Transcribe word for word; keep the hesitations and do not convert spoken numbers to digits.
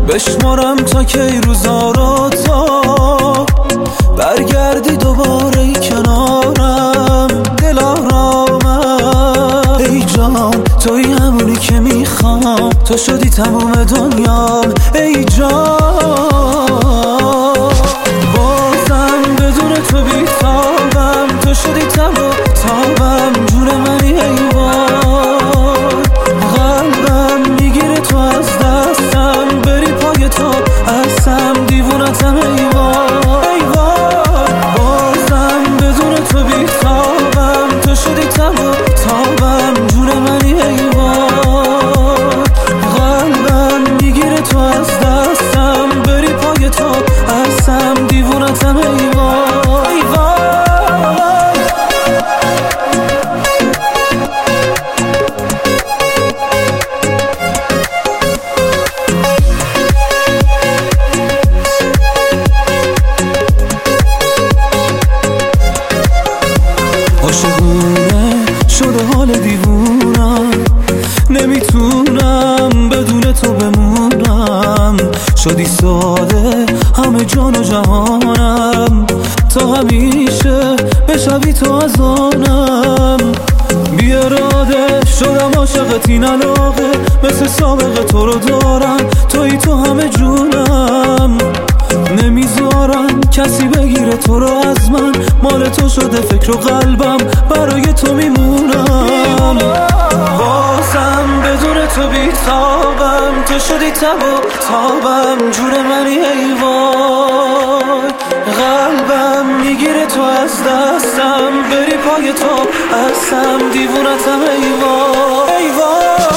بشمارم تا کی روزا رو تا برگردی دوباره ای کنارم. دلارامم ای جان، توی همونی که میخوام، تو شدی تموم دنیام ای جان. بازم بدون تو بیتابم، تو شدی تموم تابم، جون منی ای وای. قلبم میگیره تو از دستم، بری پای تو ازم، دیوونتم ای وای ای وای. بازم بدون تو بیتابم، تو شدی تموم تابم، جون منی ای وای. قلبم میگیره تو از دستم، بری پای تو ازم، دیوونتم ای وای ای وای. عاشقونه شده حال دیوونم، نمیتونم بدون تو بمونم. شدی ساده همه جان و جهانم، تا همیشه بشوی تو از آنم. بی اراده شدم عاشقت، این علاقه مثل سابقه تو رو دارم، توی تو همه جونم. نمیذارم کسی بگیره تو رو از من، مال تو شده فکر و قلبم، برای تو میمونم. بازم بدون تو بیتابم، تو شدی تموم تابم، جون منی ای وای. قلبم میگیره تو از دستم، بری پای تو ازم، دیوونتم ای وای ای وای.